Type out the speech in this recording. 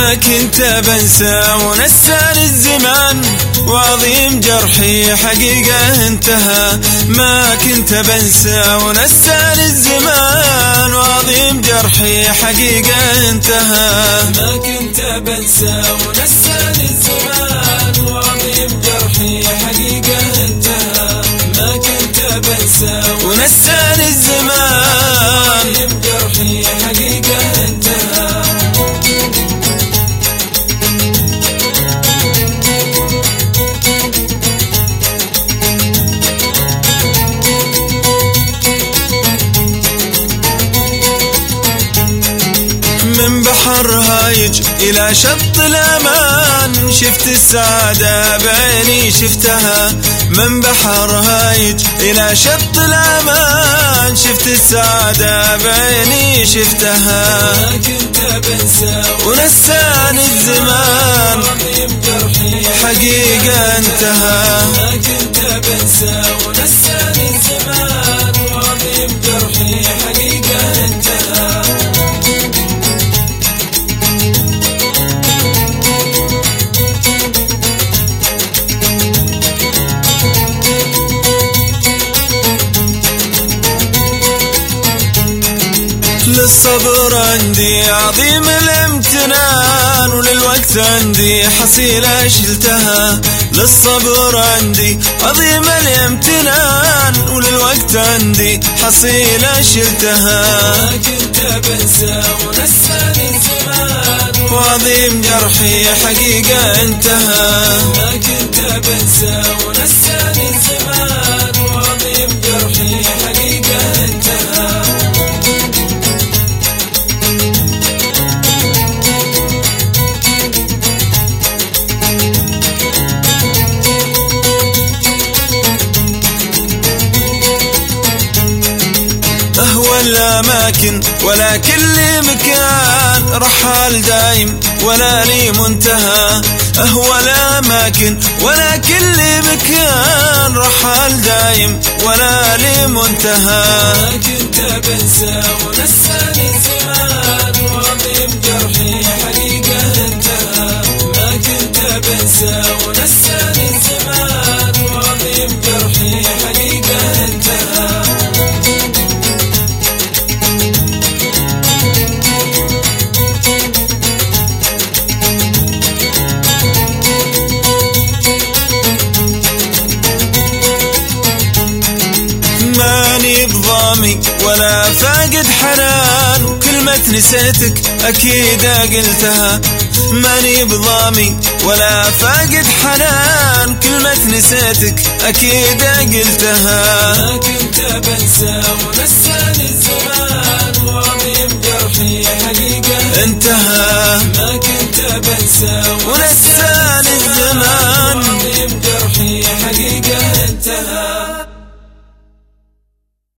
ما كنت بنسى ونساني الزمان، وعظيم جرحي حقيقة انتهى. ما كنت بنسى ونساني الزمان، وعظيم جرحي حقيقة انتهى. ما كنت بنسى ونساني الزمان، وعظيم جرحي حقيقة انتهى. ما كنت بنسى ونساني الزمان، وعظيم جرحي حقيقة انتهى. من بحر هايج إلى شط الأمان، شفت السعادة بعيني شفتها. من بحر هايج إلى شط الأمان، شفت السعادة بعيني شفتها. ما كنت بنسى ونساني الزمان، وعظيم جرحي حقيقة انتهى. ما كنت بنسى ونساني الزمان، وعظيم جرحي حقيقة انتهى. للصبر عندي عظيم الامتنان، وللوقت عندي حصيلة شلتها. للصبر عندي عظيم الامتنان، وللوقت عندي حصيلة شلتها. ما كنت بنسى ونساني الزمان، وعظيم جرحي حقيقة انتهى. ما كنت بنسى ونساني الزمان، وعظيم جرحي حقيقة انتهى. أهوى الأماكن ولا كل مكان، رحال دايم ولا لي منتهى. أهوى الأماكن ولا كل مكان، رحال دايم ولا لي منتهى. ما كنت بنسى ونساني الزمان، وعظيم جرحي حقيقة انتهى. ما كنت بنسى ونساني الزمان، وعظيم جرحي حقيقة انتهى. ماني بضامي ولا فاقد حنان، وكلمة نسيتك أكيد قلتها. ماني بضامي ولا فاقد حنان، كلمة نسيتك أكيد قلتها. ما كنت بنسى ونساني الزمان، وعظيم جرحي حقيقة انتهى. ما كنت بنسى ونساني الزمان، وعظيم